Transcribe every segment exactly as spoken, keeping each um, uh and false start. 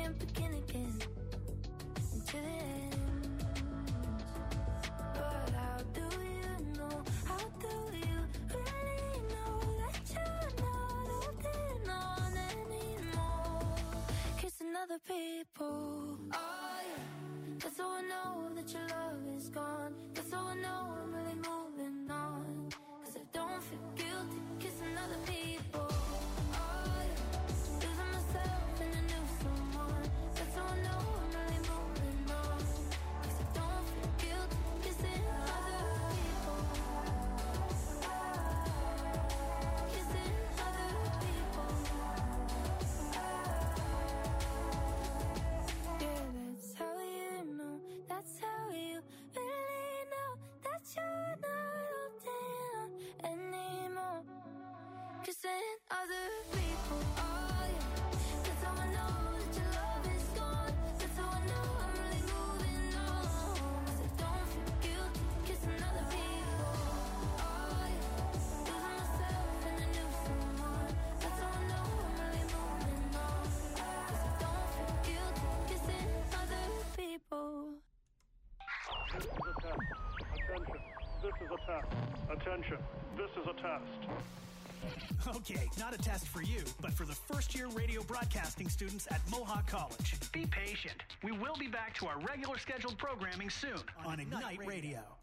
can't begin again until it ends. But how do you know, how do you really know that you're not holding on anymore? Kissing other people. Oh yeah, that's how I know that your love is gone. That's how I know I'm really moving on. Cause I don't feel guilty kissing other people. Oh yeah, losing myself in a new someone. That's how I know I'm really moving on. Cause I don't feel guilty kissing other people. Kissing other people. Yeah, that's how you know. That's how you really know that you're not holding on anymore. Kissing other people. Oh yeah, that's how I know that your love is gone. That's how I know I'm really moving on. Cause I don't feel guilty kissing other people. Oh yeah, losing myself in a new someone. That's how I know I'm really moving on. Cause I don't feel guilty kissing other people. This is a test. Attention. This is a test. Attention. This is a test. Okay, not a test for you, but for the first-year radio broadcasting students at Mohawk College. Be patient. We will be back to our regular scheduled programming soon on Ignite Radio.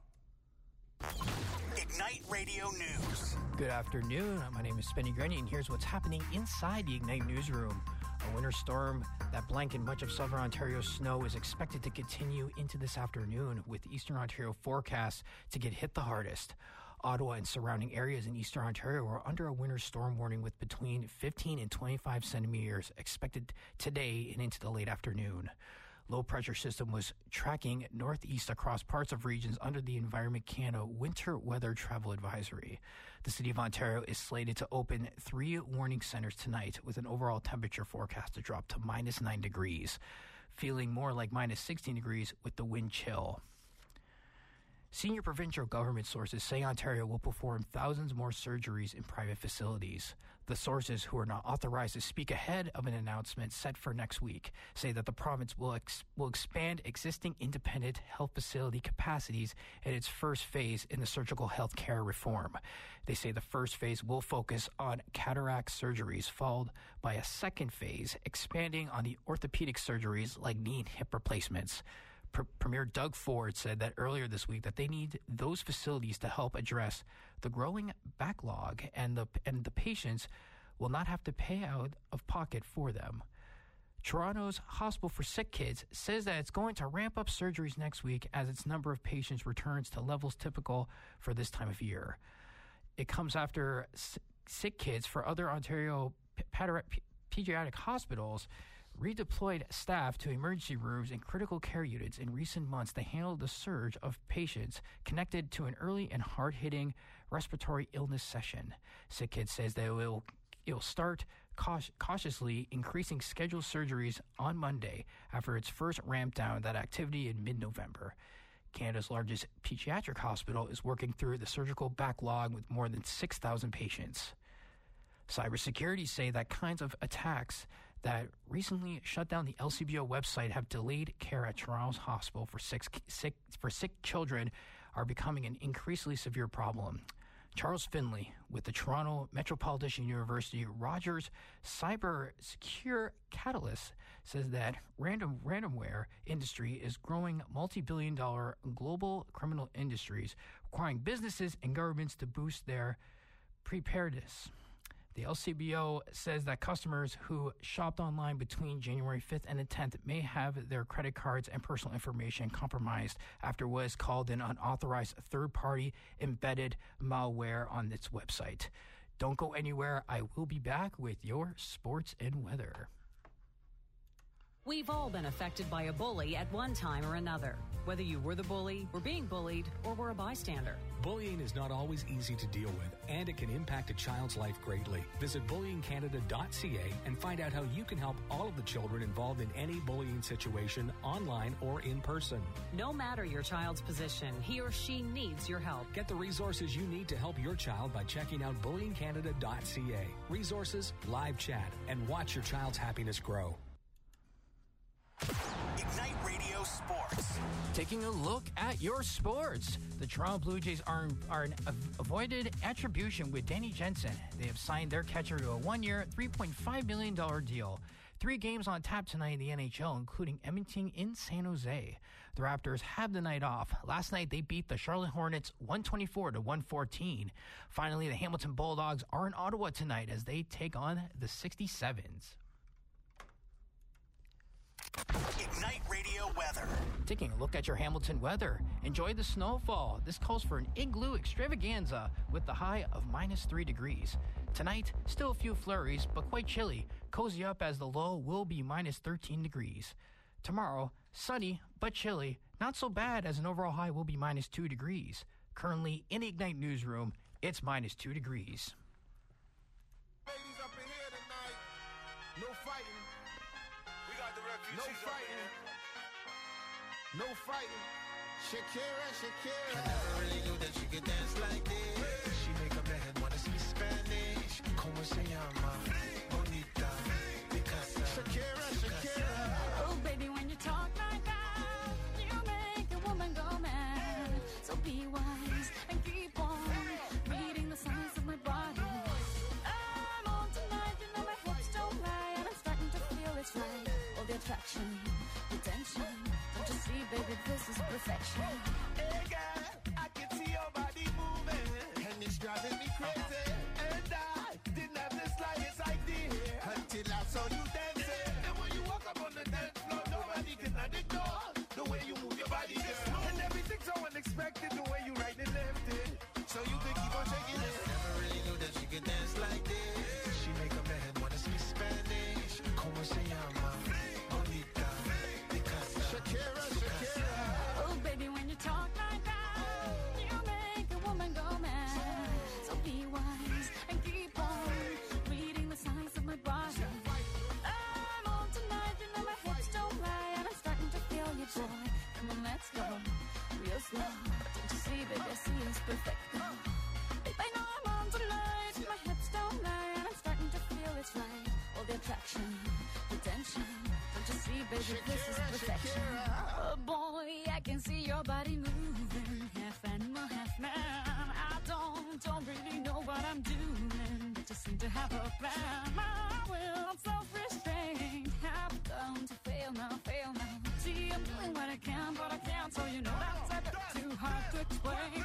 Ignite Radio News. Good afternoon. My name is Spenny Grenny, and here's what's happening inside the Ignite newsroom. A winter storm that blanketed much of southern Ontario's snow is expected to continue into this afternoon, with eastern Ontario forecasts to get hit the hardest. Ottawa and surrounding areas in eastern Ontario are under a winter storm warning with between fifteen and twenty-five centimeters expected today and into the late afternoon. Low pressure system was tracking northeast across parts of regions under the Environment Canada winter weather travel advisory. The City of Ontario is slated to open three warning centers tonight, with an overall temperature forecast to drop to minus nine degrees, feeling more like minus sixteen degrees with the wind chill. Senior provincial government sources say Ontario will perform thousands more surgeries in private facilities. The sources, who are not authorized to speak ahead of an announcement set for next week, say that the province will ex- will expand existing independent health facility capacities in its first phase in the surgical health care reform. They say the first phase will focus on cataract surgeries, followed by a second phase expanding on the orthopedic surgeries like knee and hip replacements. Premier Doug Ford said that earlier this week that they need those facilities to help address the growing backlog, and the and the patients will not have to pay out of pocket for them. Toronto's Hospital for Sick Kids says that it's going to ramp up surgeries next week as its number of patients returns to levels typical for this time of year. It comes after Sick Kids for other Ontario pediatric hospitals redeployed staff to emergency rooms and critical care units in recent months to handle the surge of patients connected to an early and hard-hitting respiratory illness session. Sick Kids says that it will, it will start caut- cautiously increasing scheduled surgeries on Monday after its first ramp down that activity in mid-November. Canada's largest pediatric hospital is working through the surgical backlog with more than six thousand patients. Cybersecurity say that kinds of attacks that recently shut down the L C B O website have delayed care at Toronto's hospital for sick, sick, for sick children are becoming an increasingly severe problem. Charles Finley with the Toronto Metropolitan University Rogers Cyber Secure Catalyst says that random ransomware industry is growing multi-billion dollar global criminal industries, requiring businesses and governments to boost their preparedness. The L C B O says that customers who shopped online between January fifth and the tenth may have their credit cards and personal information compromised after what is called an unauthorized third-party embedded malware on its website. Don't go anywhere. I will be back with your sports and weather. We've all been affected by a bully at one time or another. Whether you were the bully, were being bullied, or were a bystander. Bullying is not always easy to deal with, and it can impact a child's life greatly. Visit bullying canada dot c a and find out how you can help all of the children involved in any bullying situation, online or in person. No matter your child's position, he or she needs your help. Get the resources you need to help your child by checking out bullying canada dot c a. Resources, live chat, and watch your child's happiness grow. Taking a look at your sports. The Toronto Blue Jays are, are an avoided attribution with Danny Jensen. They have signed their catcher to a one-year, three point five million dollars deal. Three games on tap tonight in the N H L, including Edmonton in San Jose. The Raptors have the night off. Last night, they beat the Charlotte Hornets one twenty-four to one fourteen. Finally, the Hamilton Bulldogs are in Ottawa tonight as they take on the sixty-sevens. Ignite Radio weather. Taking a look at your Hamilton weather. Enjoy the snowfall. This calls for an igloo extravaganza with the high of minus three degrees. Tonight, still a few flurries, but quite chilly. Cozy up as the low will be minus thirteen degrees. Tomorrow, sunny but chilly. Not so bad as an overall high will be minus two degrees. Currently in the Ignite newsroom, it's minus two degrees. Ladies up in here tonight. No fighting. We got the refugees No up fighting. in here. No fighting. Shakira, Shakira. I never really knew that she could dance like this. She make a man wanna speak Spanish. Como se llama? Bonita. Picasa. Shakira, Shakira. Oh, baby, when you talk like that, you make a woman go mad. So be wise and keep on reading the signs of my body. I'm on tonight, you know my hips don't lie, and I'm starting to feel it's right. All the attraction, the tension. Don't you see, baby, this is perfection. Hey, girl, I can see your body moving, and it's driving me crazy. And I didn't have the slightest idea until I saw you dancing. And when you walk up on the dance floor, nobody can ignore the way you move your body, girl. And everything's so unexpected, the way you right and left it. So you can keep on shaking it. Never really knew that she could dance like this. She make a man wanna speak Spanish. Como se llama? Bonita. Picasa. Shakira, Shakira. Oh, baby, when you talk like that, you make a woman go mad. So be wise and keep on reading the signs of my body. I'm on tonight, you know my hips don't lie, and I'm starting to feel you, boy. Come on, let's go real slow. Don't you see, baby, I see it's perfect. Babe, I know I'm on tonight, my hips don't lie, and I'm starting to feel it's right. All the attraction, the tension. Don't you see, baby, this is perfection. Oh boy, I can see your body moving, half animal, half man. I don't, don't really know what I'm doing, but just seem to have a plan. My will, I'm self-restrained, have done to fail now, fail now. See, I'm doing what I can, but I can't, so you know that's a bit too hard to explain.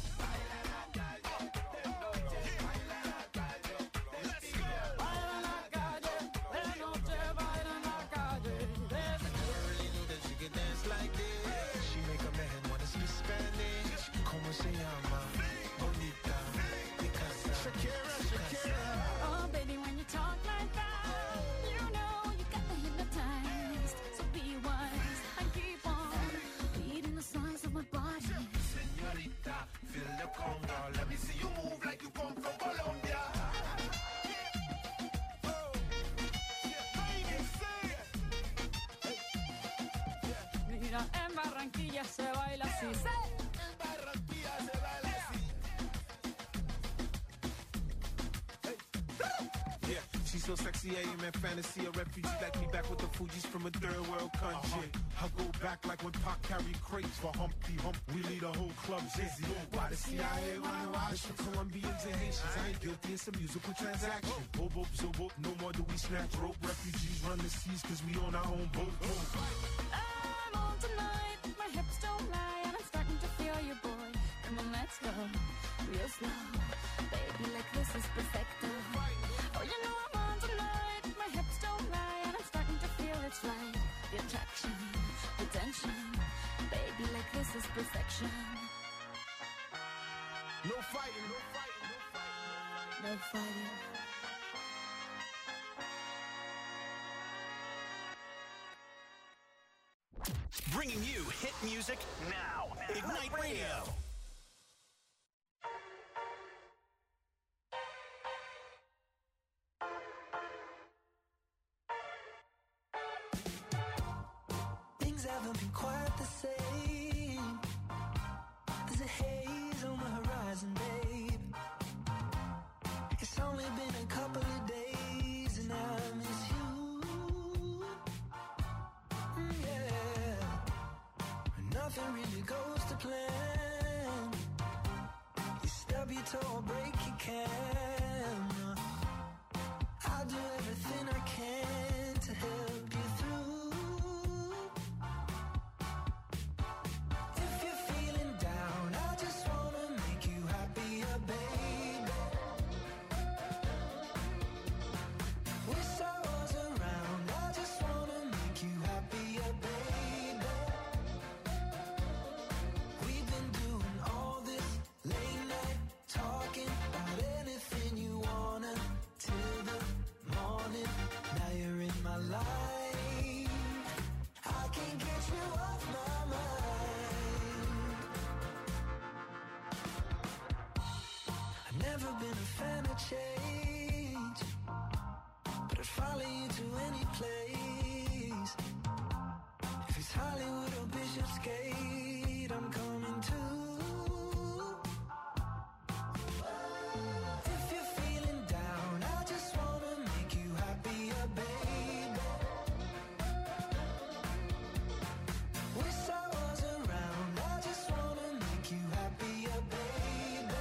Dance like this. She make a man wanna speak Spanish. Como se llama? Bonita. Picasa. Shakira, Shakira. Oh, baby, when you talk like that, you know you got me hypnotized. So be wise and keep on reading the signs of my body. Señorita, feel the conga. Let me see you move like you come from Colombia. Oh, yeah, baby, say it. Mira, en Barranquilla se baila así. En Barranquilla se baila así. Hey. Yeah, she's so sexy, I am in fantasy. A refugee like me back with the Fugees from a third world country. I go back like when Pac carried crates for Humpty Hump. We lead a whole club dizzy. Why the C I A wanna watch the Colombians and Haitians? I ain't guilty, it's a musical transaction. Boop, boop, so boop, no more do we snatch rope. Refugees run the seas cause we on our own boat. I'm on tonight, my hips don't lie, and I'm starting to feel you, boy. Come on, let's go real slow. Baby, like this is perfect. Oh, you know I'm on tonight, my hips don't lie, and I'm starting to feel it's right. The attraction, the tension. Baby, like this is perfection. No fighting, no fighting, no fighting. No fighting. Bringing you hit music now. Ignite Radio. Things haven't been quite the same. There's a haze on the horizon, babe. It's only been a couple of days and I miss you. Mm, yeah. nothing really goes to plan. You stub your toe or break your can. I'll do everything I can to help you through. If you're feeling down, I just wanna make you happier, baby. Wish I was around, I just wanna make you happier, baby. We've been doing all this late night talking about anything you wanna till the morning. Now you're in my life, I can't get you off my mind. I've never been a fan of change, but I'd follow you to any place. If it's Hollywood or Bishopsgate, I'm coming too. If you're feeling down, I just wanna make you happier, baby. Wish I was around, I just wanna make you happier, baby.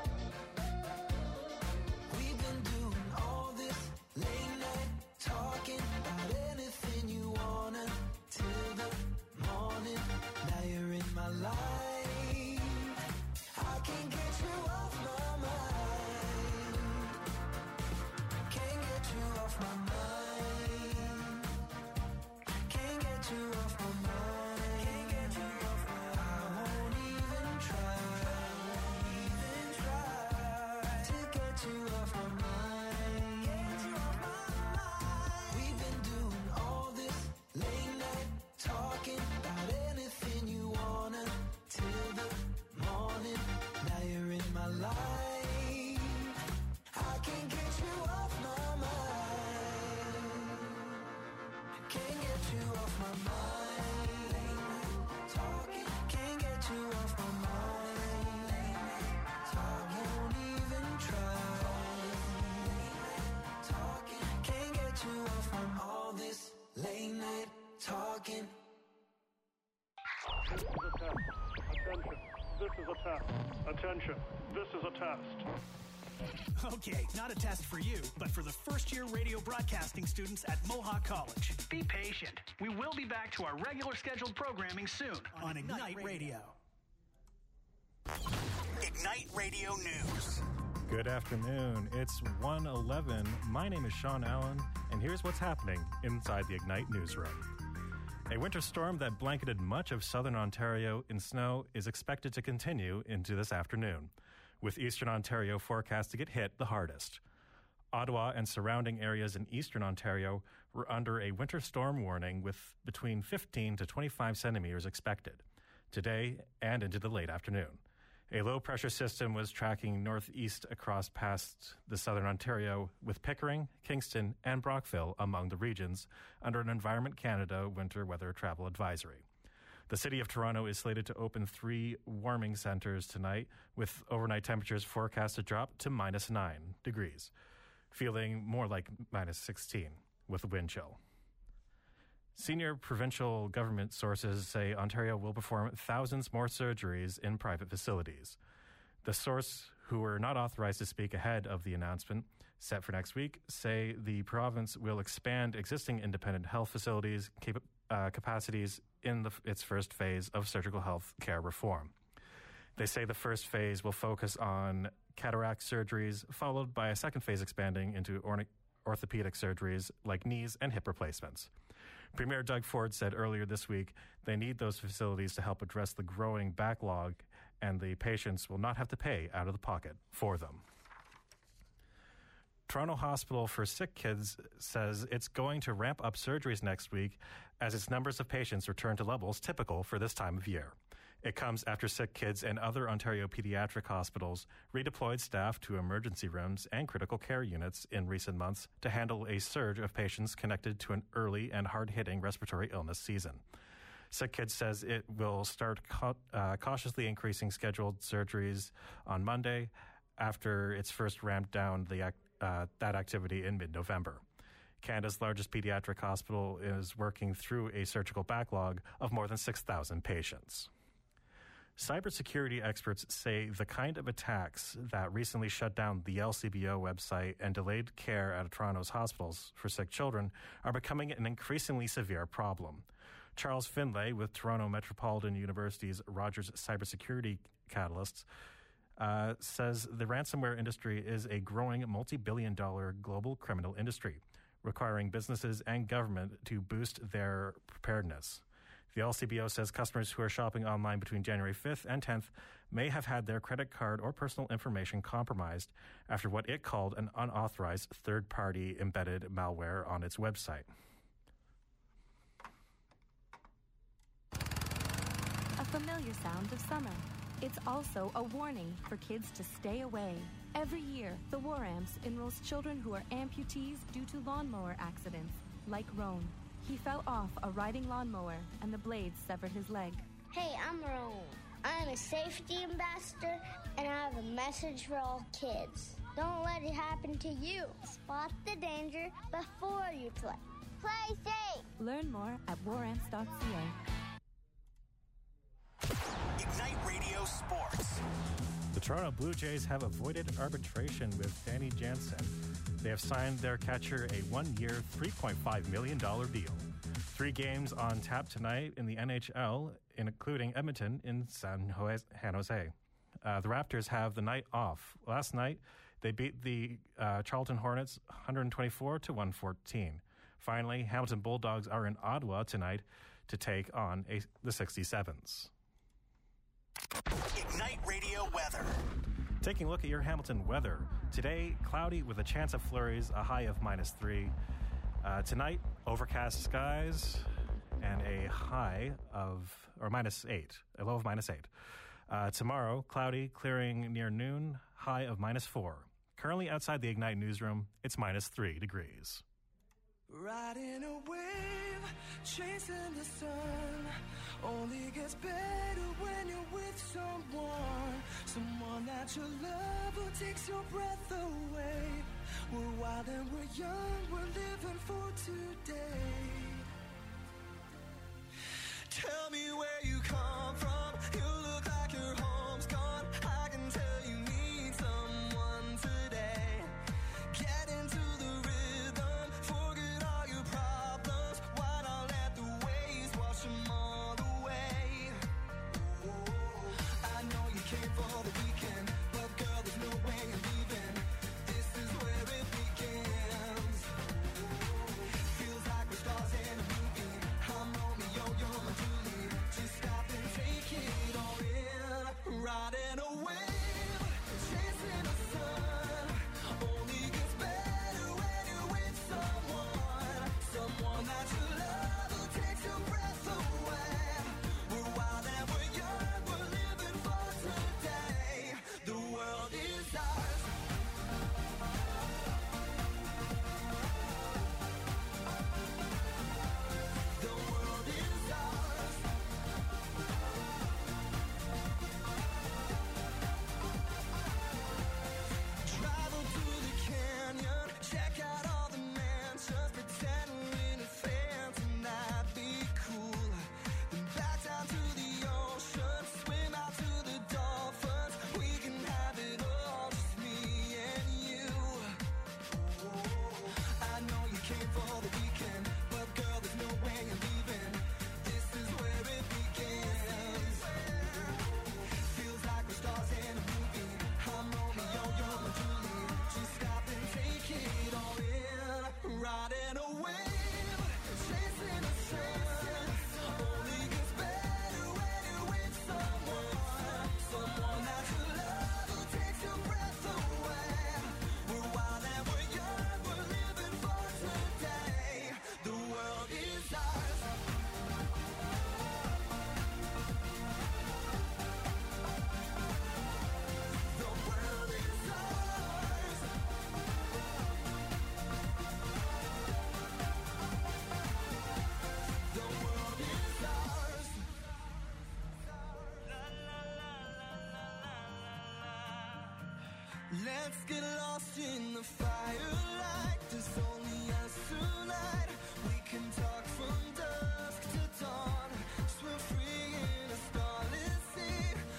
We've been doing all this late night talking about anything you wanna till the morning. Now you're in my life, I can't get you off my mind. Can't get you off my mind. Can't get you off my mind. Can't get you off my mind. I won't even try. Even try to get you off my mind. Get you off my mind. We've been doing all this late night talking about anything you wanna till the morning. Now you're in my life, I can't get you off my mind. Can't get you off my mind. Late night talking, can't get you off my mind. Late night talking, won't even try. Late night talking, can't get you off from all this late night talking. This is a test. Attention. This is a test. Attention. This is a test. Okay, not a test for you, but for the first-year radio broadcasting students at Mohawk College. Be patient. We will be back to our regular scheduled programming soon on Ignite Radio. Ignite Radio News. Good afternoon. It's one eleven. My name is Sean Allen, and here's what's happening inside the Ignite newsroom. A winter storm that blanketed much of southern Ontario in snow is expected to continue into this afternoon, with eastern Ontario forecast to get hit the hardest. Ottawa and surrounding areas in eastern Ontario were under a winter storm warning with between fifteen to twenty-five centimeters expected today and into the late afternoon. A low-pressure system was tracking northeast across past the southern Ontario, with Pickering, Kingston, and Brockville among the regions under an Environment Canada winter weather travel advisory. The City of Toronto is slated to open three warming centers tonight, with overnight temperatures forecast to drop to minus nine degrees, feeling more like minus sixteen with a wind chill. Senior provincial government sources say Ontario will perform thousands more surgeries in private facilities. The source, who were not authorized to speak ahead of the announcement set for next week, say the province will expand existing independent health facilities cap- uh, capacities in the, its first phase of surgical health care reform. They say the first phase will focus on cataract surgeries, followed by a second phase expanding into orni- orthopedic surgeries like knees and hip replacements. Premier Doug Ford said earlier this week they need those facilities to help address the growing backlog, and the patients will not have to pay out of the pocket for them. Toronto Hospital for Sick Kids says it's going to ramp up surgeries next week as its numbers of patients return to levels typical for this time of year. It comes after Sick Kids and other Ontario pediatric hospitals redeployed staff to emergency rooms and critical care units in recent months to handle a surge of patients connected to an early and hard-hitting respiratory illness season. Sick Kids says it will start ca- uh, cautiously increasing scheduled surgeries on Monday after it's first ramped down the ac- uh, that activity in mid-November. Canada's largest pediatric hospital is working through a surgical backlog of more than six thousand patients. Cybersecurity experts say the kind of attacks that recently shut down the L C B O website and delayed care at Toronto's hospitals for sick children are becoming an increasingly severe problem. Charles Finlay with Toronto Metropolitan University's Rogers Cybersecurity Catalysts uh, says the ransomware industry is a growing multi-billion dollar global criminal industry, requiring businesses and government to boost their preparedness. The L C B O says customers who are shopping online between January fifth and tenth may have had their credit card or personal information compromised after what it called an unauthorized third-party embedded malware on its website. A familiar sound of summer. It's also a warning for kids to stay away. Every year, the War Amps enrolls children who are amputees due to lawnmower accidents, like Roan. He fell off a riding lawnmower, and the blades severed his leg. Hey, I'm Roan. I'm a safety ambassador, and I have a message for all kids. Don't let it happen to you. Spot the danger before you play. Play safe. Learn more at war amps dot c a. Ignite Radio Sports. The Toronto Blue Jays have avoided arbitration with Danny Jansen. They have signed their catcher a one-year, three point five million dollars deal. Three games on tap tonight in the N H L, including Edmonton in San Jose. Uh, the Raptors have the night off. Last night, they beat the uh, Charlton Hornets one twenty-four to one fourteen. Finally, Hamilton Bulldogs are in Ottawa tonight to take on a, the sixty-sevens. Ignite Radio weather. Taking a look at your Hamilton weather. Today, cloudy with a chance of flurries, a high of minus three. Uh, tonight, overcast skies and a high of, or minus eight, a low of minus eight. Uh, tomorrow, cloudy, clearing near noon, high of minus four. Currently outside the Ignite newsroom, it's minus three degrees. Riding a wave, chasing the sun, only gets better when you're with someone. Someone that you love who takes your breath away. We're wild and we're young, we're living for today. Tell me where you come from, you look like your home's gone. I can tell you need someone today. Get into the rhythm, forget all your problems. Why not let the waves wash them all away? I know you came for the weekend, but girl, there's no way you're leaving. This is where it begins. Feels like we're stars in a movie. I'm Romeo, you're my Julie. Just stop and take it all in. Riding a wave, chasing the sun. Only gets better when you're with someone. Someone that you love who takes your breath away. We're wild and we're young, we're living for today. The world is ours. The world is ours. Travel to the canyon, check out all the mansions, pretend we're in a phantom, that'd be cool. Then back down to the ocean, swim out to the dolphins. We can have it all, just me and you. I know you came for the weekend, but girl, there's no way you're leaving. This is where it begins. Feels like we're stars in a movie. I'm Romeo, you're my Julie. Just stop and take it all in. Riding a wave, chasing the sun. Only gets better when you're with someone. Someone that you love who takes your breath away. We're wild and we're young, we're living for today. The world is ours. The world is ours. The world is ours. Let's get lost in the firelight. There's only us tonight. We can talk from dusk to dawn. Swim free in a starless sea.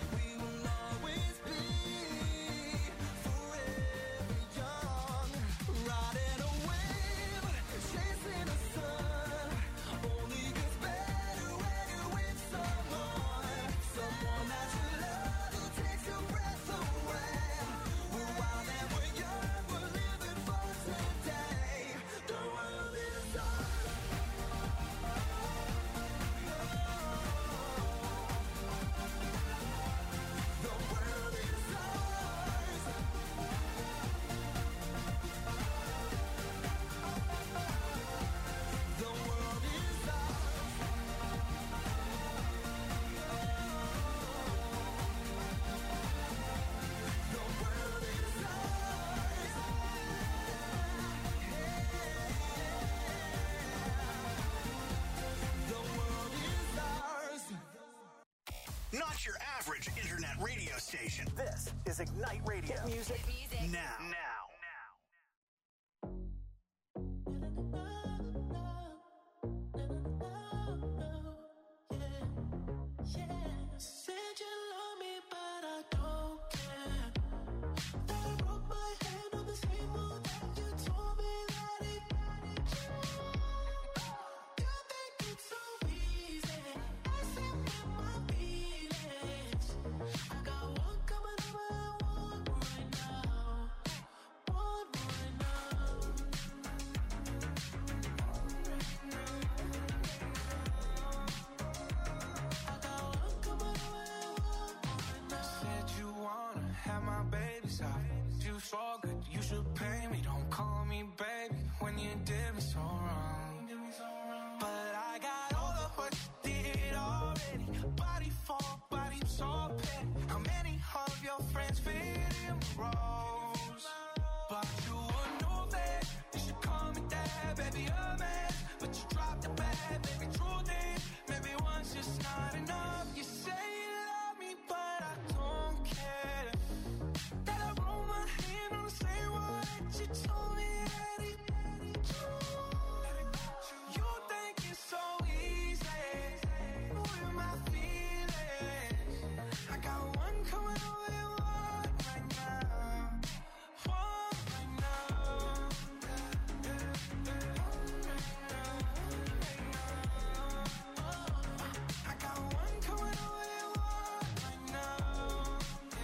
not your average internet radio station. This is Ignite Radio. Hit music. Hit music. Now. Now. Said you love me, but I don't care. That I broke my hand on the table, that you told me that it mattered you. You think it's so easy, messing with my feelings. I got one coming over and one right now. One right now. Said you wanna have my baby's eyes. You so good, you should pay me. Don't call me baby when you did me so wrong. But I got all of what you did already. Body for body, so petty. How many of your friends fit in the roles? But you would know that you should call me dad, baby, a man. But you dropped the bad, baby, true thing. Maybe one's just not enough. You say you love me, but I don't care. That I roll my hand on the same one that you told me that it mattered you. You think it's so easy with my feelings. I got one coming over and one right now. One right now. I got one coming over and one right now.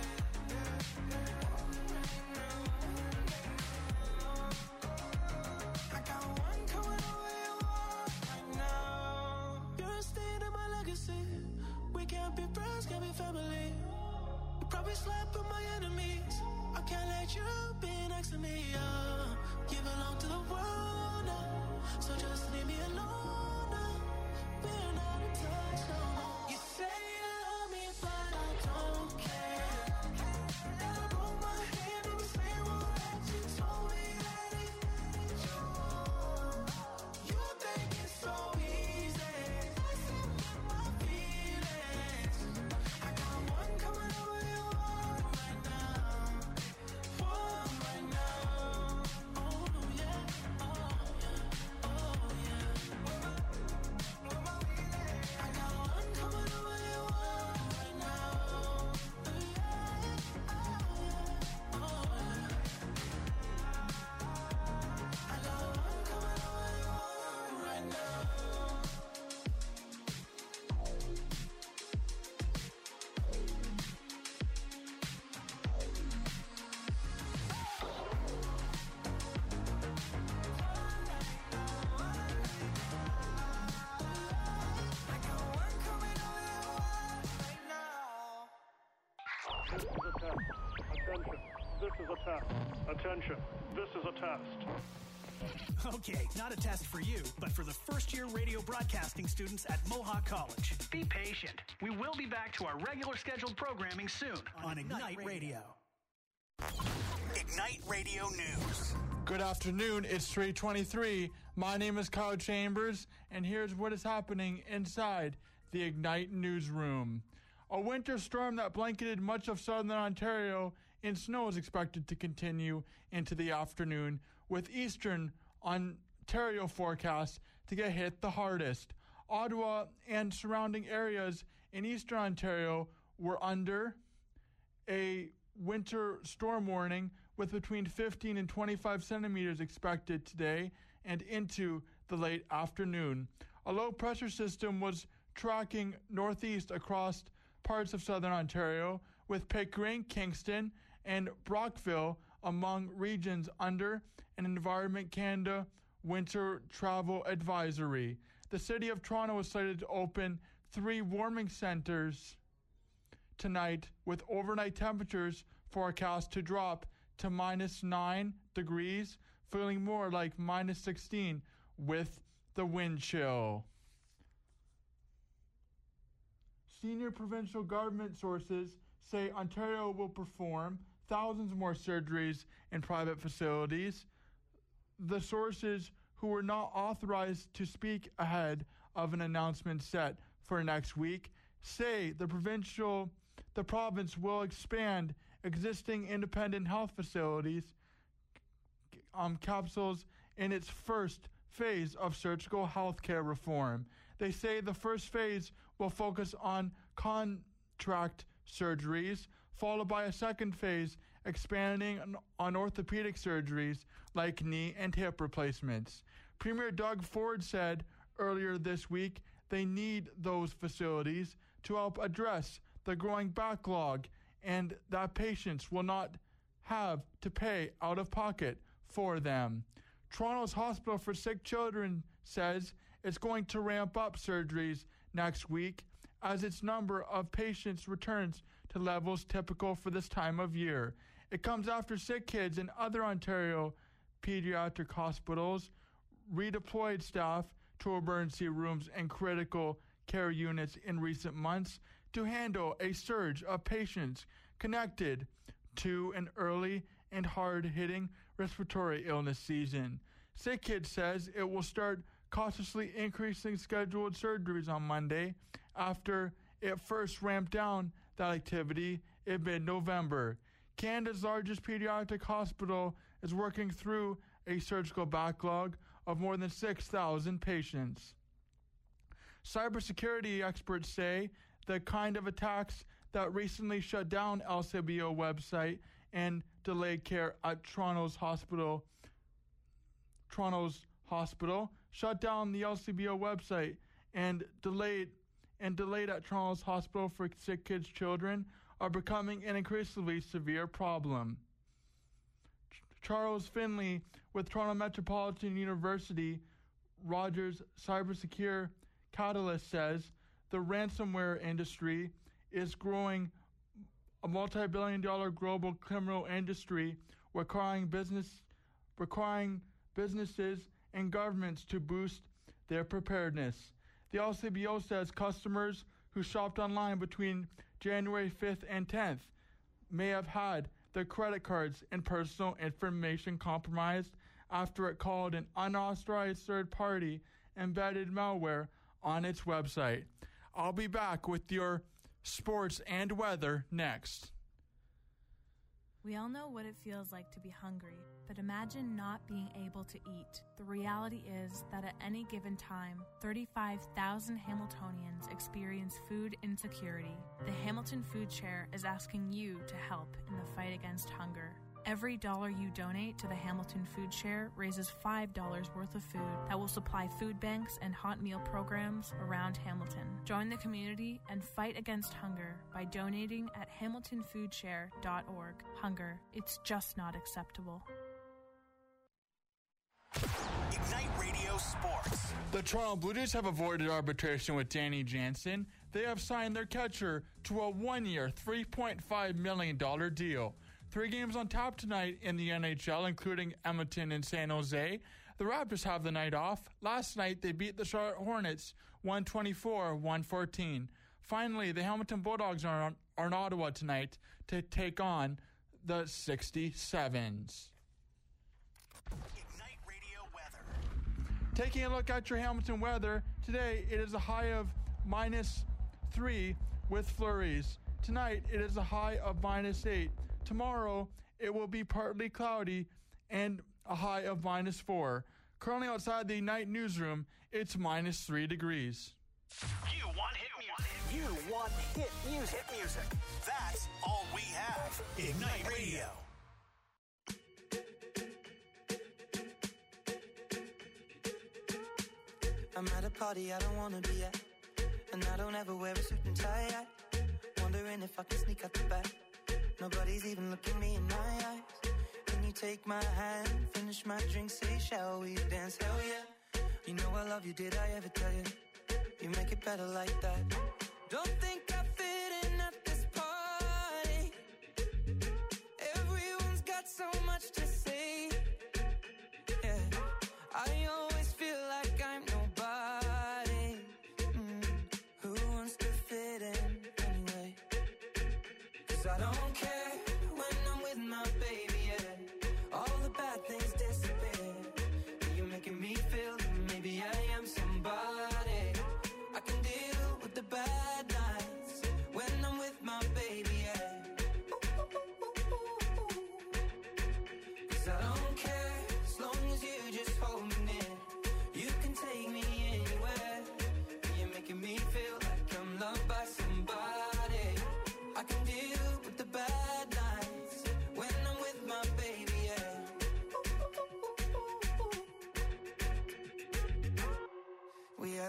I got one coming over and one right now. You're a stain in my legacy. We can't be friends, can't be family. You probably slept with my enemies. I can't let you be next to me. Uh, you belong to the world now, so just leave me alone now. We're not in touch no more. You say you love me, but I don't care. That I broke my hand on the same one that you told me that it mattered you. You think it's so easy, messing with my feelings. I got one coming over and one right now. One right now. Oh yeah, oh yeah, oh yeah. I got one coming over and one right now. Yeah, oh yeah, oh yeah. I got one coming over and one right now. This is a test. Attention. This is a test. Attention. This is a test. Okay, not a test for you, but for the first-year radio broadcasting students at Mohawk College. Be patient. We will be back to our regular scheduled programming soon on Ignite Radio. Ignite Radio News. Good afternoon, it's three twenty-three. My name is Kyle Chambers, and here's what is happening inside the Ignite newsroom. A winter storm that blanketed much of southern Ontario in snow is expected to continue into the afternoon, with eastern Ontario forecast to get hit the hardest. Ottawa and surrounding areas in eastern Ontario were under a winter storm warning with between fifteen and twenty-five centimeters expected today and into the late afternoon. A low pressure system was tracking northeast across parts of southern Ontario, with Pickering, Kingston, and Brockville among regions under an Environment Canada winter travel advisory. The City of Toronto is slated to open three warming centers tonight, with overnight temperatures forecast to drop to minus nine degrees, feeling more like minus sixteen with the wind chill. Senior provincial government sources say Ontario will perform thousands more surgeries in private facilities. The sources, who were not authorized to speak ahead of an announcement set for next week, say the provincial, the province will expand existing independent health facilities um, capsules in its first phase of surgical healthcare reform. They say the first phase will focus on contract surgeries, followed by a second phase expanding on orthopedic surgeries like knee and hip replacements. Premier Doug Ford said earlier this week they need those facilities to help address the growing backlog and that patients will not have to pay out of pocket for them. Toronto's Hospital for Sick Children says it's going to ramp up surgeries next week as its number of patients returns to levels typical for this time of year. It comes after sick kids in other Ontario pediatric hospitals redeployed staff to emergency rooms and critical care units in recent months to handle a surge of patients connected to an early and hard-hitting respiratory illness season. Sick Kids says it will start cautiously increasing scheduled surgeries on Monday after it first ramped down that activity in mid-November. Canada's largest pediatric hospital is working through a surgical backlog of more than six thousand patients. Cybersecurity experts say the kind of attacks that recently shut down L C B O website and delayed care at Toronto's hospital, Toronto's hospital, shut down the L C B O website and delayed and delayed at Toronto's Hospital for Sick Kids Children are becoming an increasingly severe problem. Ch- Charles Finley with Toronto Metropolitan University Rogers Cybersecure Catalyst says the ransomware industry is growing a multi-billion dollar global criminal industry requiring business requiring businesses and governments to boost their preparedness. The L C B O says customers who shopped online between January fifth and tenth may have had their credit cards and personal information compromised after it called an unauthorized third party embedded malware on its website. I'll be back with your sports and weather next. We all know what it feels like to be hungry, but imagine not being able to eat. The reality is that at any given time, thirty-five thousand Hamiltonians experience food insecurity. The Hamilton Food Share is asking you to help in the fight against hunger. Every dollar you donate to the Hamilton Food Share raises five dollars worth of food that will supply food banks and hot meal programs around Hamilton. Join the community and fight against hunger by donating at hamilton food share dot org. Hunger, it's just not acceptable. Ignite Radio Sports. The Toronto Blue Jays have avoided arbitration with Danny Jansen. They have signed their catcher to a one-year, three point five million dollars deal. Three games on tap tonight in the N H L, including Edmonton and San Jose. The Raptors have the night off. Last night, they beat the Charlotte Hornets one twenty-four to one fourteen. Finally, the Hamilton Bulldogs are, on, are in Ottawa tonight to take on the sixty-sevens. Ignite Radio weather. Taking a look at your Hamilton weather, today it is a high of minus three with flurries. Tonight, it is a high of minus eight. Tomorrow, it will be partly cloudy and a high of minus four. Currently outside the Ignite newsroom, it's minus three degrees. You want hit music. You want hit music. Hit music. That's all we have. Ignite Radio. I'm at a party I don't wanna be at, and I don't ever wear a suit and tie. I wondering if I can sneak out the back. Nobody's even looking me in my eyes. Can you take my hand, finish my drink, say, shall we dance? Hell yeah. You know I love you, did I ever tell you? You make it better like that. Don't think I fit in at this party. Everyone's got so much to say. Yeah, I always feel like I'm nobody. Mm. Who wants to fit in anyway? 'Cause I don't care when I'm with my baby, yeah. All the bad things disappear. You're making me feel that maybe I am somebody. I can deal with the bad nights.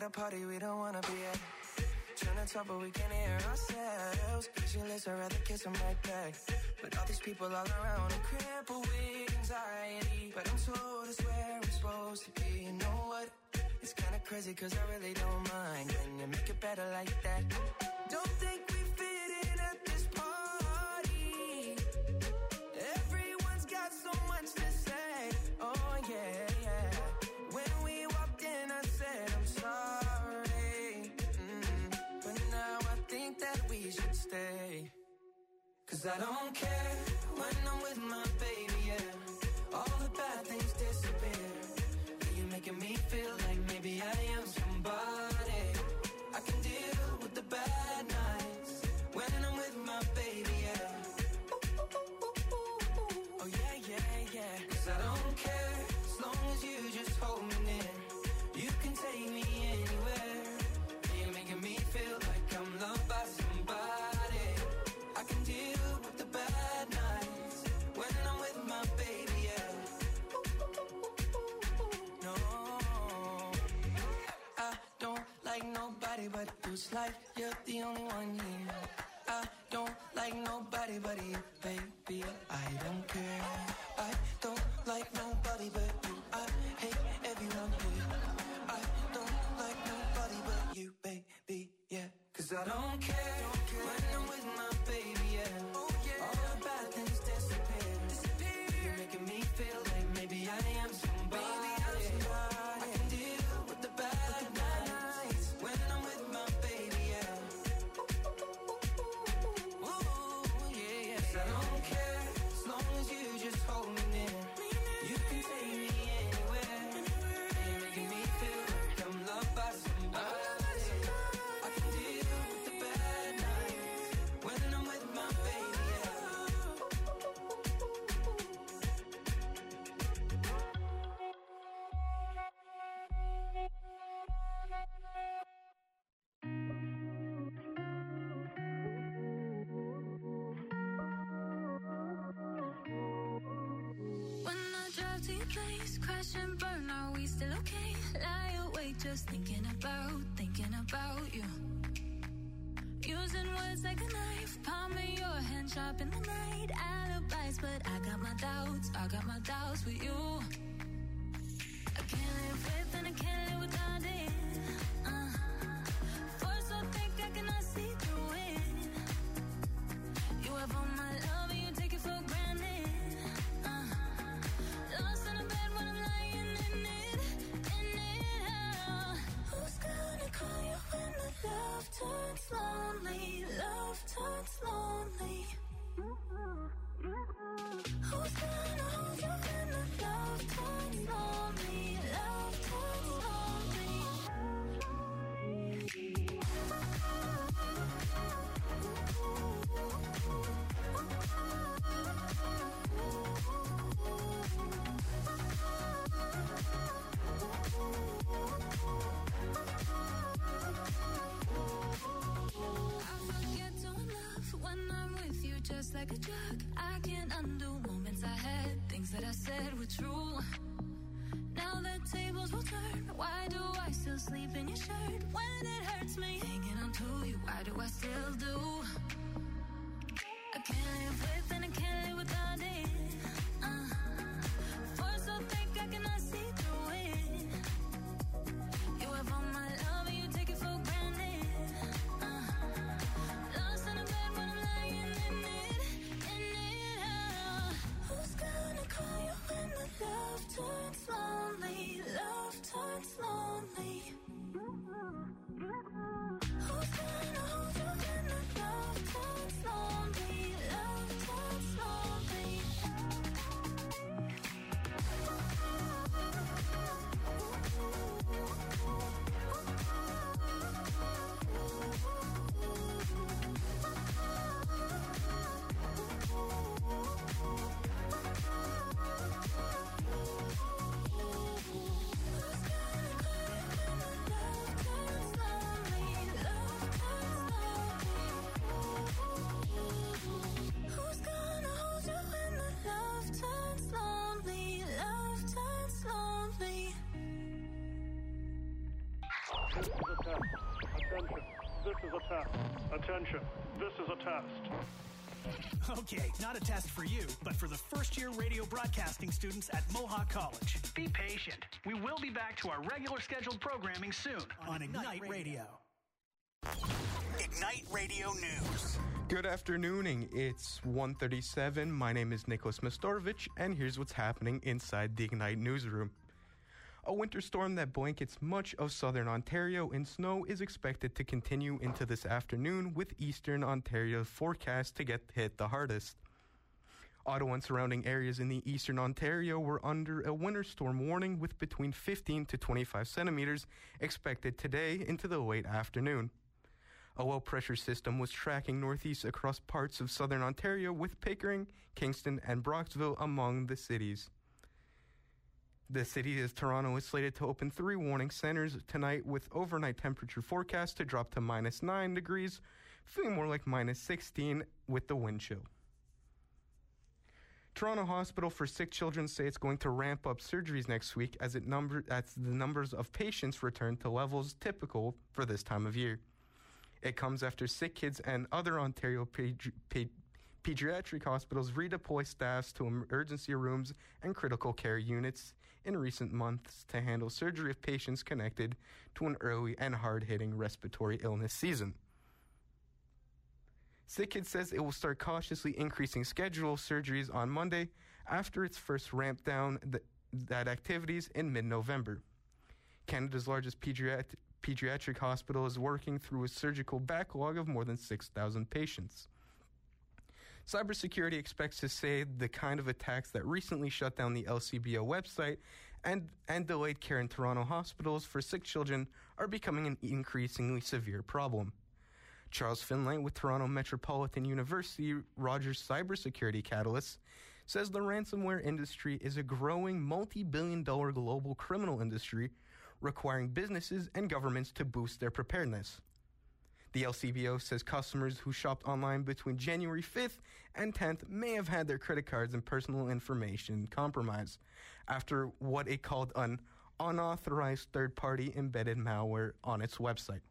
a party we don't wanna be at. Trying to talk but we can't hear ourselves. Pictureless, I'd rather kiss them right back. But all these people all around are crippled with anxiety. But I'm told it's where we're supposed to be. You know what? It's kinda crazy cause I really don't mind. Can you make it better like that? Don't think we fit in at this party. Everyone's got so much to say. Oh yeah, yeah. When we walked in I said I'm sorry. Mm. But now I think that we should stay. Cause I don't care when I'm with my baby, yeah. All the bad things disappear. You're making me feel like maybe I am somebody. I can deal with the bad nights when I'm with my baby, yeah. Oh yeah, yeah, yeah. Cause I don't care as long as you just hold me near. You can take me anywhere. You're making me feel like I'm loved by somebody. I can deal with the bad nights when I'm with my baby, yeah. No, I don't like nobody but you. It's like you're the only one here. I don't like nobody but you, baby. I don't care. I don't like nobody but you. I hate everyone here. I don't like nobody but you, baby, yeah. Cause I don't care when I'm with my baby, yeah. All the bad things disappear. You're making me feel like maybe I am somebody. I can deal with the bad nights when I'm with my baby, yeah. Ooh, yeah, yeah. 'Cause I don't care as long as you just hold me near. You can take me anywhere. You're making me feel like I'm loved by somebody. I can deal with the bad nights when I'm with my baby, yeah. When I drive to your place, crash and burn, are we still okay? Lie awake just thinking about, thinking about you. Using words like a knife, palm of your hand sharp in the night. Alibis, but I got my doubts, I got my doubts with you. I can't live with and I can't live without it. Uh, force so thick I cannot see through it. You have all my love and you take it for granted. Uh, lost in a bed when I'm lying in it, in it. Uh, who's gonna call you when the love turns lonely? Love turns lonely. Who's gonna hold you when the love turns lonely? Love turns lonely. I forget to love when I'm with you, just like a drug. I can't undo moments I had, things that I said were true. Now the tables will turn. Why do I still sleep in your shirt when it hurts me? Hanging on to you, why do I still do? I can't live with and I can't live without it. Uh, force so thick I cannot see through it. You have all my love and you take it for granted. Uh, lost in a bed when I'm lying in it, in it. Uh, who's gonna call you when the love turns lonely? Love turns lonely. Who's gonna hold you when the love turns lonely? Love turns lonely. test. Attention, this is a test. Okay, not a test for you, but for the first-year radio broadcasting students at Mohawk College. Be patient. We will be back to our regular scheduled programming soon on Ignite Radio. Ignite Radio News. Good afternoon. It's one thirty-seven. My name is Nicholas Mastorovich, and here's what's happening inside the Ignite newsroom. A winter storm that blankets much of southern Ontario in snow is expected to continue into this afternoon, with eastern Ontario forecast to get hit the hardest. Ottawa and surrounding areas in the eastern Ontario were under a winter storm warning with between fifteen to twenty-five centimeters expected today into the late afternoon. A low-pressure system was tracking northeast across parts of southern Ontario, with Pickering, Kingston, and Brocksville among the cities. The city of Toronto is slated to open three warning centers tonight, with overnight temperature forecast to drop to minus nine degrees, feeling more like minus sixteen with the wind chill. Toronto Hospital for Sick Children say it's going to ramp up surgeries next week as it number as the numbers of patients return to levels typical for this time of year. It comes after Sick Kids and other Ontario pedi- pedi- pediatric hospitals redeploy staffs to emergency rooms and critical care units in recent months to handle surgery of patients connected to an early and hard-hitting respiratory illness season. Sick Kids says it will start cautiously increasing scheduled surgeries on Monday after its first ramp down th- that activities in mid-November. Canada's largest pediatric Pediatric hospital is working through a surgical backlog of more than six thousand patients. Cybersecurity expects to say the kind of attacks that recently shut down the L C B O website and, and delayed care in Toronto hospitals for sick children are becoming an increasingly severe problem. Charles Finlay with Toronto Metropolitan University Rogers Cybersecurity Catalyst says the ransomware industry is a growing multi-billion dollar global criminal industry requiring businesses and governments to boost their preparedness. The L C B O says customers who shopped online between January fifth and tenth may have had their credit cards and personal information compromised after what it called an unauthorized third-party embedded malware on its website.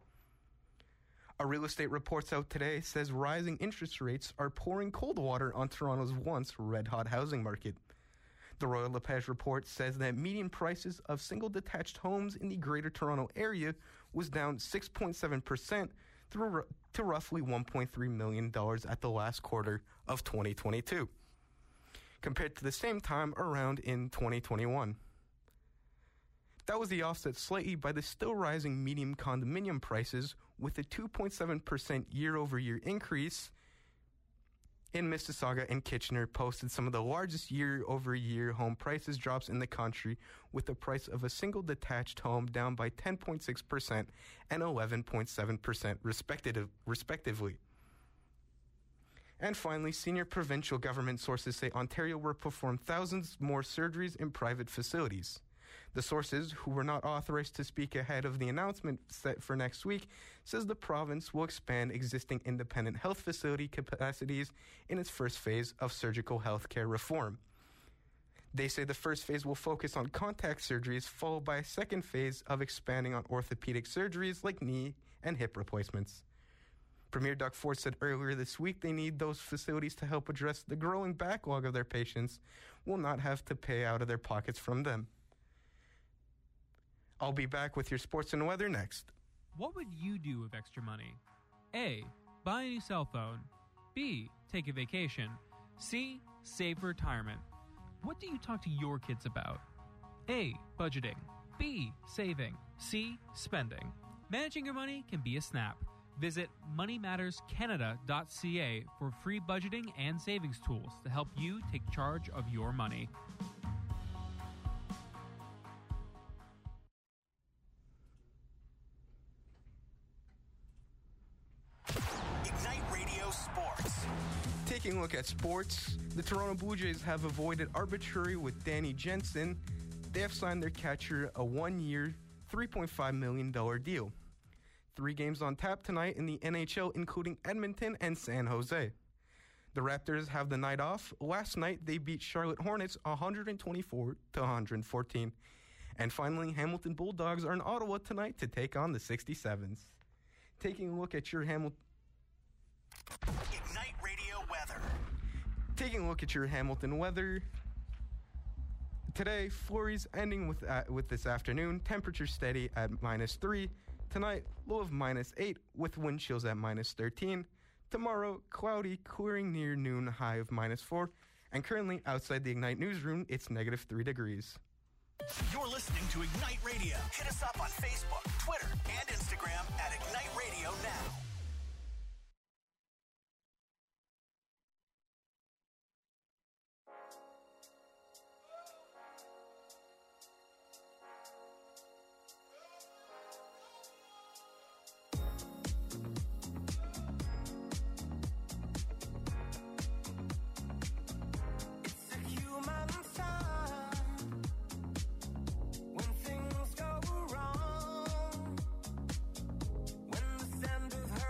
A real estate reports out today says rising interest rates are pouring cold water on Toronto's once red-hot housing market. The Royal LePage report says that median prices of single detached homes in the Greater Toronto area was down six point seven percent through, to roughly one point three million dollars at the last quarter of twenty twenty-two, compared to the same time around in twenty twenty-one. That was the offset slightly by the still rising median condominium prices, with a two point seven percent year-over-year increase in Mississauga and Kitchener posted some of the largest year-over-year home prices drops in the country, with the price of a single detached home down by ten point six percent and eleven point seven percent respective, respectively. And finally, senior provincial government sources say Ontario will perform thousands more surgeries in private facilities. The sources, who were not authorized to speak ahead of the announcement set for next week, says the province will expand existing independent health facility capacities in its first phase of surgical health care reform. They say the first phase will focus on contact surgeries, followed by a second phase of expanding on orthopedic surgeries like knee and hip replacements. Premier Doug Ford said earlier this week they need those facilities to help address the growing backlog of their patients will not have to pay out of their pockets from them. I'll be back with your sports and weather next. What would you do with extra money? A. Buy a new cell phone. B. Take a vacation. C. Save for retirement. What do you talk to your kids about? A. Budgeting. B. Saving. C. Spending. Managing your money can be a snap. Visit money matters canada dot c a for free budgeting and savings tools to help you take charge of your money. Taking a look at sports, the Toronto Blue Jays have avoided arbitrary with Danny Jensen. They have signed their catcher a one-year, three point five million dollars deal. Three games on tap tonight in the N H L, including Edmonton and San Jose. The Raptors have the night off. Last night, they beat Charlotte Hornets one twenty-four to one fourteen. And finally, Hamilton Bulldogs are in Ottawa tonight to take on the sixty-sevens. taking a look at your Hamilton. Ignite Radio weather. Taking a look at your Hamilton weather. Today, flurries ending with uh, with this afternoon. Temperature steady at minus three. Tonight, low of minus eight with wind chills at minus thirteen. Tomorrow, cloudy, clearing near noon, high of minus four. And currently, outside the Ignite newsroom, it's negative three degrees. You're listening to Ignite Radio. Hit us up on Facebook, Twitter, and Instagram at Ignite Radio Now. When things go wrong, when the scent of her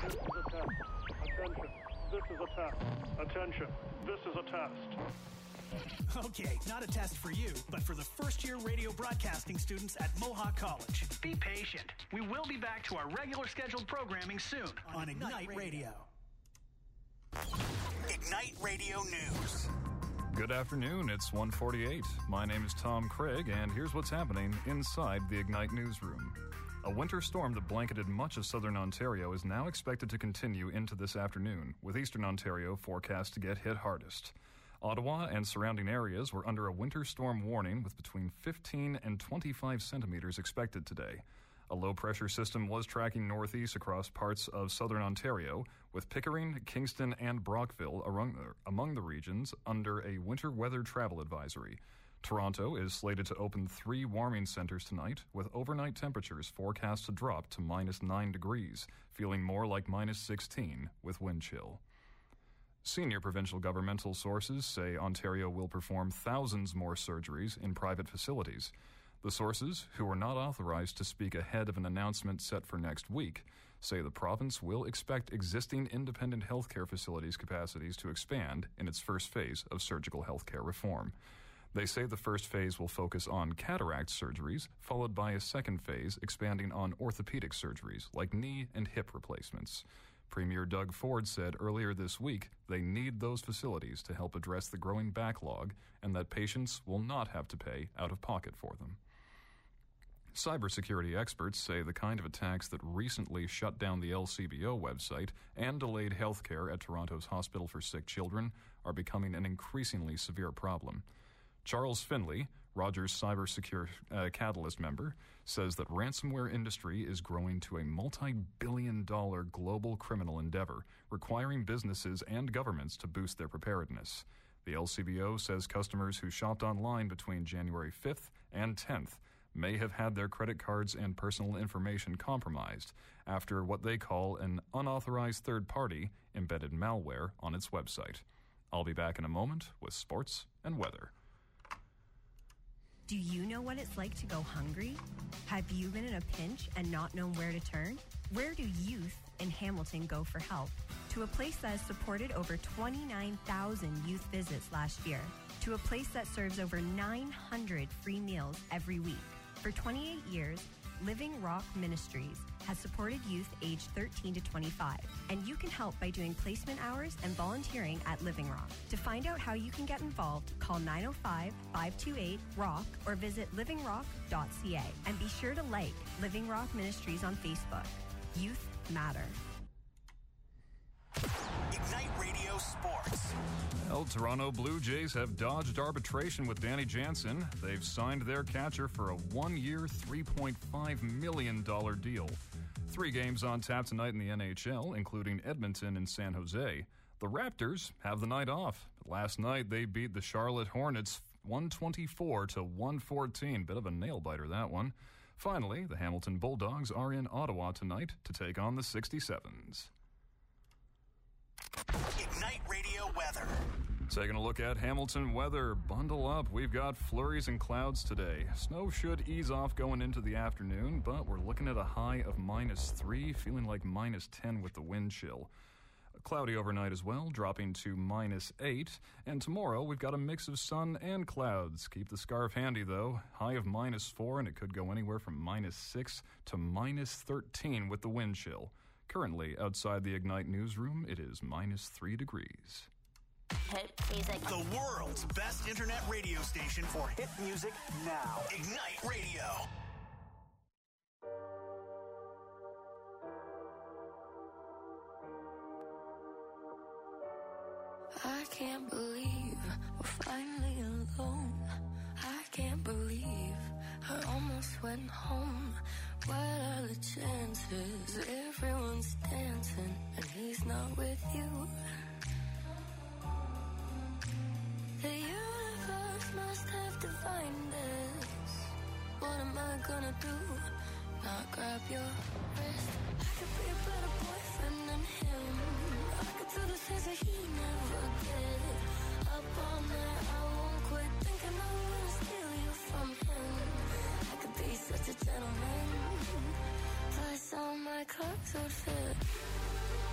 This is a test. Attention. This is a test. Attention. This is a test. Okay, not a test for you, but for the first-year radio broadcasting students at Mohawk College. Be patient. We will be back to our regular scheduled programming soon on Ignite Radio. Ignite Radio News. Good afternoon, it's one forty-eight. My name is Tom Craig, and here's what's happening inside the Ignite newsroom. A winter storm that blanketed much of southern Ontario is now expected to continue into this afternoon, with eastern Ontario forecast to get hit hardest. Ottawa and surrounding areas were under a winter storm warning with between fifteen and twenty-five centimeters expected today. A low-pressure system was tracking northeast across parts of southern Ontario, with Pickering, Kingston, and Brockville among the regions under a winter weather travel advisory. Toronto is slated to open three warming centers tonight, with overnight temperatures forecast to drop to minus nine degrees, feeling more like minus sixteen with wind chill. Senior provincial governmental sources say Ontario will perform thousands more surgeries in private facilities. The sources, who are not authorized to speak ahead of an announcement set for next week, say the province will expect existing independent healthcare facilities' capacities to expand in its first phase of surgical healthcare reform. They say the first phase will focus on cataract surgeries, followed by a second phase expanding on orthopedic surgeries like knee and hip replacements. Premier Doug Ford said earlier this week they need those facilities to help address the growing backlog and that patients will not have to pay out of pocket for them. Cybersecurity experts say the kind of attacks that recently shut down the L C B O website and delayed health care at Toronto's Hospital for Sick Children are becoming an increasingly severe problem. Charles Finley, Rogers Cybersecure uh, Catalyst member, says that ransomware industry is growing to a multi-billion dollar global criminal endeavor, requiring businesses and governments to boost their preparedness. The L C B O says customers who shopped online between January fifth and tenth may have had their credit cards and personal information compromised after what they call an unauthorized third party embedded malware on its website. I'll be back in a moment with sports and weather. Do you know what it's like to go hungry? Have you been in a pinch and not known where to turn? Where do youth in Hamilton go for help? To a place that has supported over twenty-nine thousand youth visits last year. To a place that serves over nine hundred free meals every week. For twenty-eight years, Living Rock Ministries has supported youth aged thirteen to twenty-five, and you can help by doing placement hours and volunteering at Living Rock. To find out how you can get involved, call nine oh five, five two eight, ROCK or visit living rock dot c a. And be sure to like Living Rock Ministries on Facebook. Youth matter. Ignite Radio Sports. Well, Toronto Blue Jays have dodged arbitration with Danny Jansen. They've signed their catcher for a one-year, three point five million dollars deal. Three games on tap tonight in the N H L, including Edmonton and San Jose. The Raptors have the night off. Last night, they beat the Charlotte Hornets one twenty-four to one fourteen. Bit of a nail-biter, that one. Finally, the Hamilton Bulldogs are in Ottawa tonight to take on the sixty-sevens. Ignite Radio weather. Taking a look at Hamilton weather. Bundle up. We've got flurries and clouds today. Snow should ease off going into the afternoon, but we're looking at a high of minus three, feeling like minus ten with the wind chill. Cloudy overnight as well, dropping to minus eight. And tomorrow we've got a mix of sun and clouds. Keep the scarf handy though. High of minus four, and it could go anywhere from minus six to minus thirteen with the wind chill. Currently, outside the Ignite newsroom, it is minus three degrees. Hit music. The world's best internet radio station for hit music now. Ignite Radio. I can't believe we're finally alone. I can't believe I almost went home. What are the chances? Everyone's dancing and he's not with you. The universe must have divined this. What am I gonna do? Not grab your wrist. I could be a better boyfriend than him. I could do the things that he never did. Up all night, I won't quit thinking I'm gonna steal you from him. I could be such a gentleman. Plus all my clothes would fit.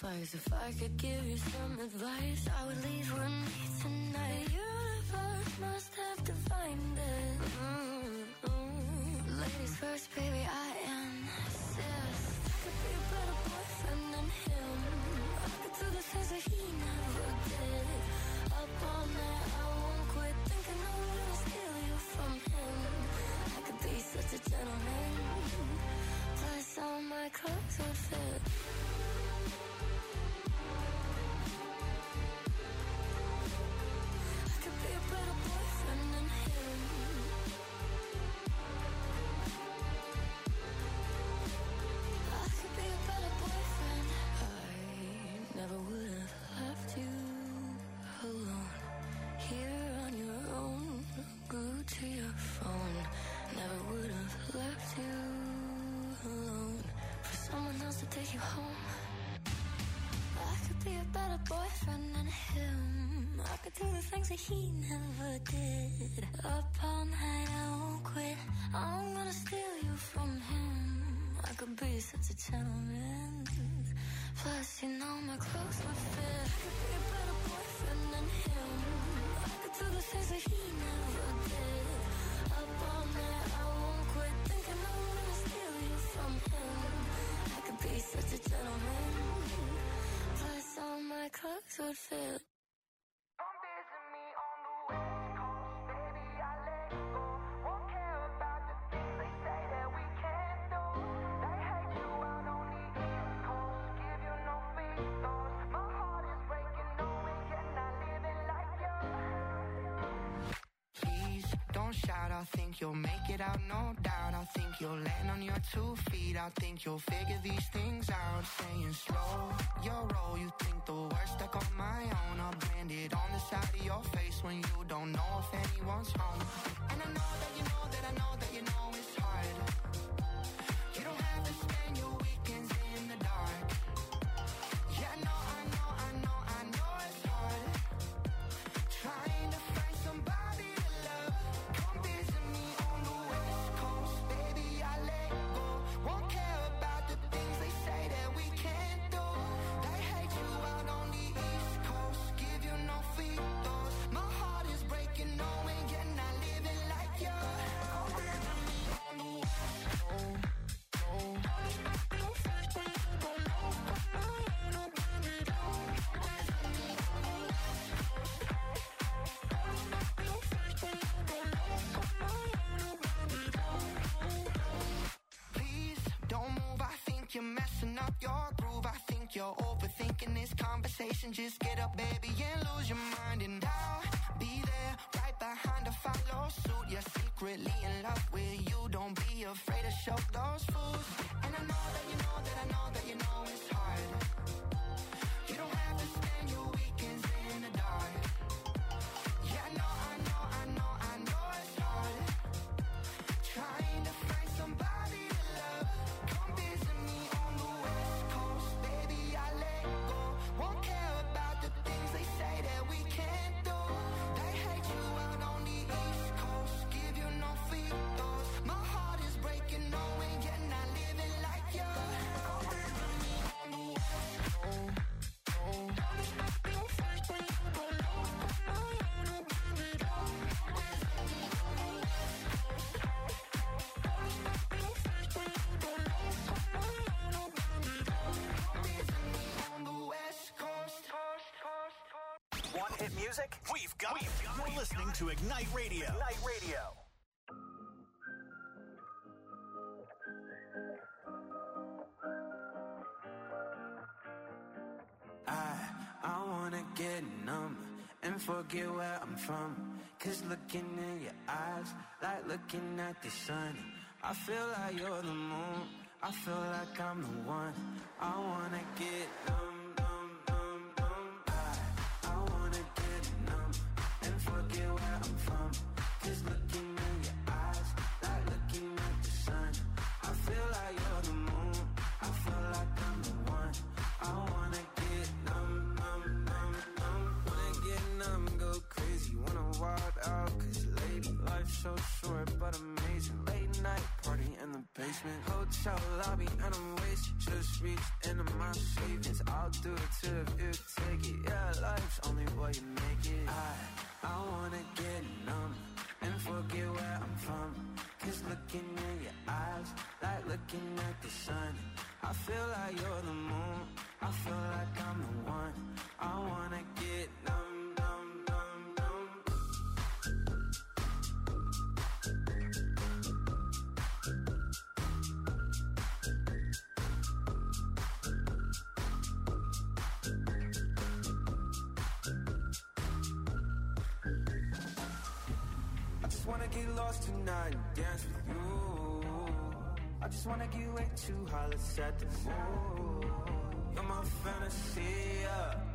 twice. If I could give you some advice, I would leave with me tonight. The universe must have defined it. Mm-hmm. Ladies first, baby, I insist. I could be a better boyfriend than him. I could do the things that he never did. Up all night, I won't quit thinking I'm gonna steal you from him. I could be such a gentleman. Plus all my clothes would fit. I could be a better boyfriend than him. I could be a better boyfriend. I never would have left you alone. Here on your own, glued to your phone. Never would have left you alone for someone else to take you home. I could be a better boyfriend than him. I could do the things that he never did. Up all night, I won't quit. I'm gonna steal you from him. I could be such a gentleman. Plus, you know my clothes would fit. I could be a better boyfriend than him. I could do the things that he never did. Up all night, I won't quit thinking I'm gonna steal you from him. I could be such a gentleman. Plus, all my clothes would fit. Don't shout, I think you'll make it out, no doubt. I think you'll land on your two feet. I think you'll figure these things out. Saying slow your roll, you think the worst stuck on my own. I'll brand it on the side of your face when you don't know if anyone's home. And I know that you know that I know that you know it's hard. You don't have to spend your weekends in the dark. Yeah, I know, I know, I know, I know it's hard. Trying to find somebody to love. Come visit me on the West Coast, baby, I let go. Won't care about the things they say that we can't do. They hate you out on the East Coast, give you no free throws. My heart is breaking, knowing you're not living like you. Come visit me on the West Coast. Please don't move, I think you're messing up your groove. I think you're overthinking this conversation. Just get up, baby, and lose your mind. And I'll be there, right behind to follow suit. You're secretly in love with you. Don't be afraid to show those fools. And I know that you know that I know that you know it's hard. You don't have to spend your weekends in the dark. Yeah, I know, I know, I know, I know it's hard. Trying to find somebody to love. Come visit me on the West Coast, baby, I let go. Won't care about the things they say that we can't do. They hate you out on the East Coast, give you no free throws. My heart is breaking, knowing you're not living like you. Come visit me on the West Coast. Want hit music? We've got it. You're listening to Ignite Radio. Ignite Radio. I, I wanna get numb and forget where I'm from. Cause looking in your eyes, like looking at the sun. I feel like you're the moon, I feel like I'm the one. I wanna get numb, numb, numb, numb. I, I wanna get numb and forget where I'm from. Cause looking in your eyes, like looking at the sun. I feel like you're the moon, I feel like I'm the one. I wanna get numb, numb, numb, numb. Wanna get numb, go crazy, wanna wild out. Cause lady, life's so short but amazing. Late night party in the basement. Hotel lobby and I'm wasted. Just reached into my savings. I'll do it too if you take it. Yeah, life's only what you make it. I, I wanna get numb and forget where I'm from. Cause looking in your eyes, like looking at the sun. I feel like you're the moon, I feel like I'm the one. I wanna get numb, numb, numb, numb. I just wanna get lost tonight and dance with you. I just wanna get way too high, let's set the mood. You're my fantasy, yeah.